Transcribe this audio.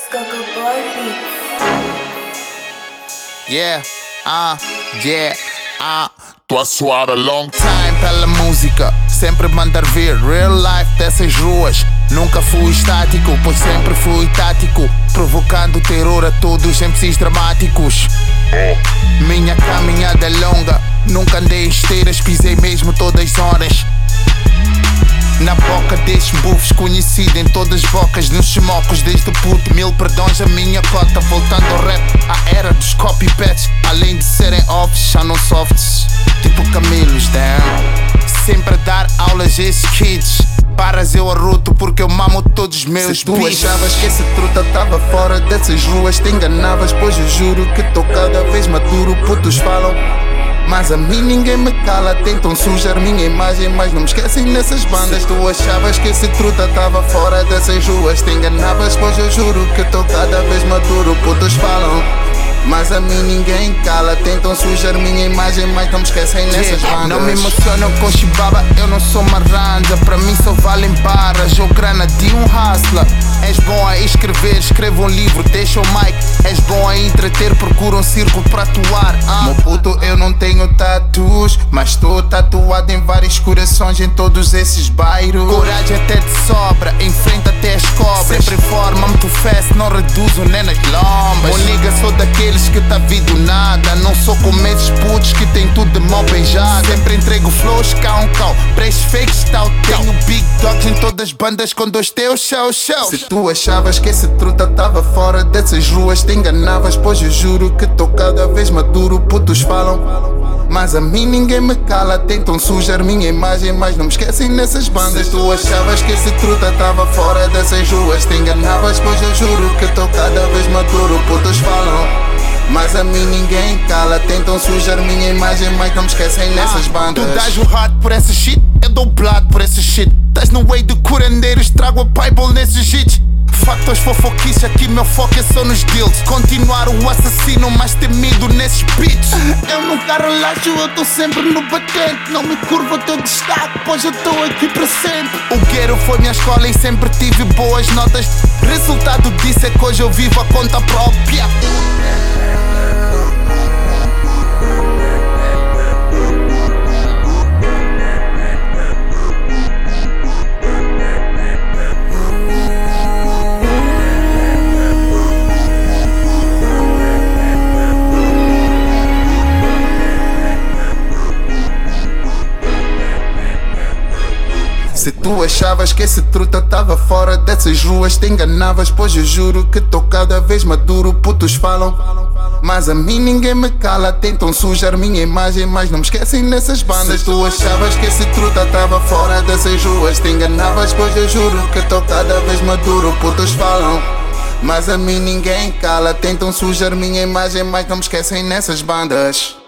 Tô a suar a long time pela música, sempre mandar vir real life dessas ruas. Nunca fui estático, pois sempre fui tático, provocando terror a todos MCs dramáticos. Minha caminhada é longa, nunca andei em esteiras, pisei mesmo todas as horas. Na boca destes bufos, conhecido em todas as bocas, nos chimocos desde puto, 1000 perdões a minha cota. Voltando ao rap, a era dos copypats, além de serem offs, já não softs, tipo camelos, damn. Sempre a dar aulas a esses kids, paras eu arroto porque eu mamo todos os meus. Se tu achavas que esse truta tava fora dessas ruas, te enganavas, pois eu juro que tô cada vez maduro. Putos falam, mas a mim ninguém me cala. Tentam sujar minha imagem, mas não me esquecem nessas bandas. Tu achavas que esse truta tava fora dessas ruas, te enganavas, pois eu juro que tô cada vez maduro. Putos falam, mas a mim ninguém cala. Tentam sujar minha imagem, mas não me esquecem nessas bandas. Não me emocionam com chibaba, eu não sou marranja. Pra mim só valem barras ou grana de um hustler. És bom a escrever, escreva um livro, deixa o mic. És bom a entreter, procura um círculo pra atuar. Meu puto, eu não tenho tatus, mas estou tatuado em vários corações em todos esses bairros. Coragem até te sobra, enfrenta até as cobras. Sempre informa-me tu fast, não reduzo nem nas lombas. Ô nigga, sou daqueles que tá vindo nada. Não sou como esses putos que tem tudo de mão beijada. Sempre entrego flows, cão. Pra esses fakes, tal. Tenho big dogs em todas as bandas com dois teus shows. Se tu achavas que esse truta tava fora dessas ruas, te enganavas, pois eu juro que tô cada vez maduro. Putos falam, mas a mim ninguém me cala. Tentam sujar minha imagem, mas não me esquecem nessas bandas. Se tu achavas que esse truta tava fora dessas ruas, te enganavas, pois eu juro que tô cada vez maduro. Putos falam, mas a mim ninguém cala. Tentam sujar minha imagem, mas não me esquecem nessas bandas. Tu dás o hard por essa shit, eu dou blood por essa shit. Estás no way de curandeiros, trago a Bible nesses hits. Factos fofoquices, aqui meu foco é só nos deals. Continuar o assassino mais temido nesses beats. Eu nunca relaxo, eu tô sempre no batente. Não me curvo o teu destaque, pois eu tô aqui para sempre. O Guero foi minha escola e sempre tive boas notas. Resultado disso é que hoje eu vivo a conta própria. Se tu achavas que esse truta tava fora dessas ruas, te enganavas, pois eu juro que tô cada vez maduro. Putos falam, mas a mim ninguém me cala. Tentam sujar minha imagem, mas não me esquecem nessas bandas. Se tu achavas que esse truta tava fora dessas ruas, te enganavas, pois eu juro que tô cada vez maduro. Putos falam, mas a mim ninguém cala. Tentam sujar minha imagem, mas não me esquecem nessas bandas.